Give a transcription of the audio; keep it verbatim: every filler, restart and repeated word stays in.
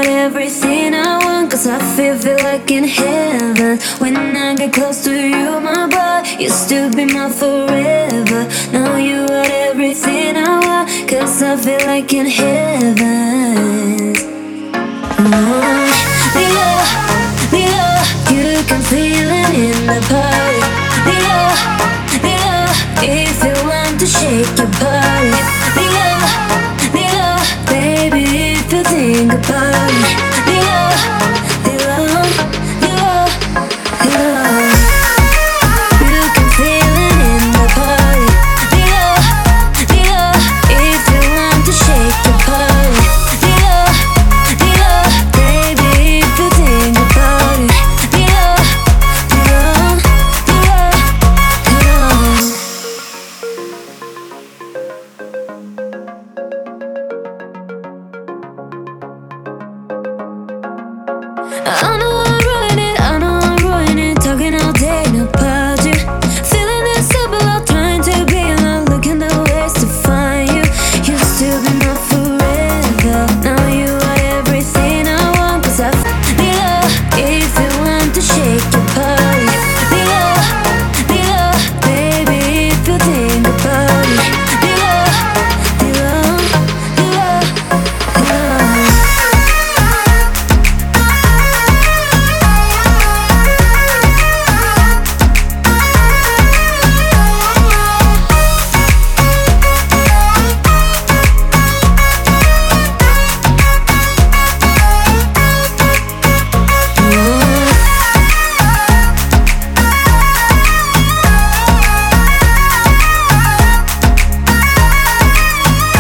are everything I want, cause I feel, feel like in heaven. When I get close to you, my body used to be my forever. Now you are everything I want, cause I feel like in heaven. Oh, Leo, Leo, you can feel it in the party. Leo, Leo, if you want to shake your body. Leo, Leo, baby, if you think about it. Leo, Leo, Leo, Leo, you can feel it in the party. Leo, Leo, if you want to shake your body. Leo, Leo, baby, if you think about it. Leo, Leo, Leo, Leo. I'm